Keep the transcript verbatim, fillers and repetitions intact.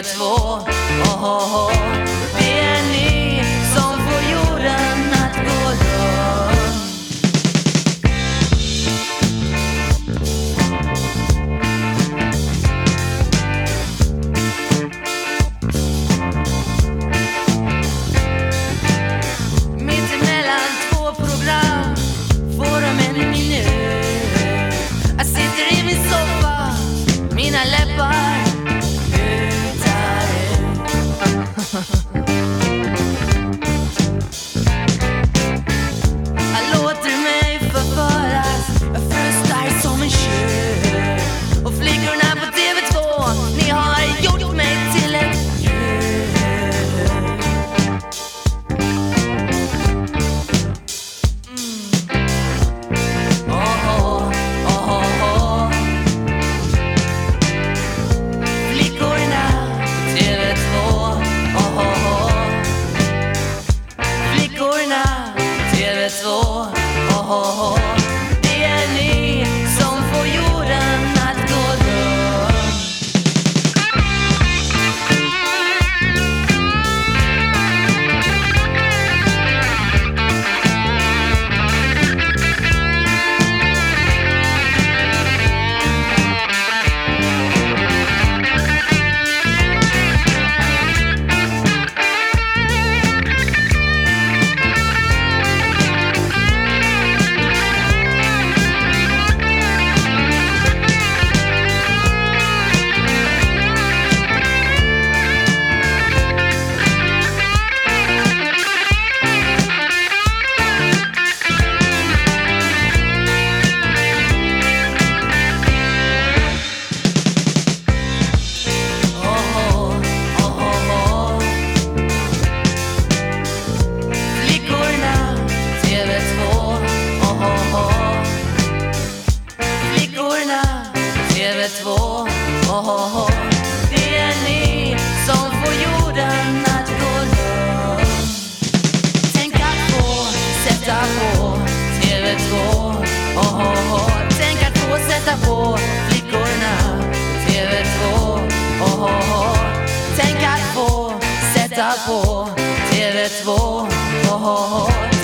två, oh, oh, oh. Det är ni som får jorden att gå runt. Mitt emellan två program får de en minut. Jag sitter i min soffa, mina läppar utar ut. Jag låter mig förföras, jag fröstar som en tjuv. Och flickorna på T V två, ni har gjort mig till ett djur. Oh, oh, oh, oh, oh. Flickorna på T V två, oh, oh, oh. Flickorna på T V två, oh, oh, oh. Det är ni som får jorden att gå runt. T V två, oh, oh, oh. Det är ni som får jorden att gå runt. Tänk att få sätta på T V två, oh, oh, oh. Tänk att få sätta på flickorna T V två, oh, oh, oh. Tänk att få sätta på T V två, oh, oh, oh.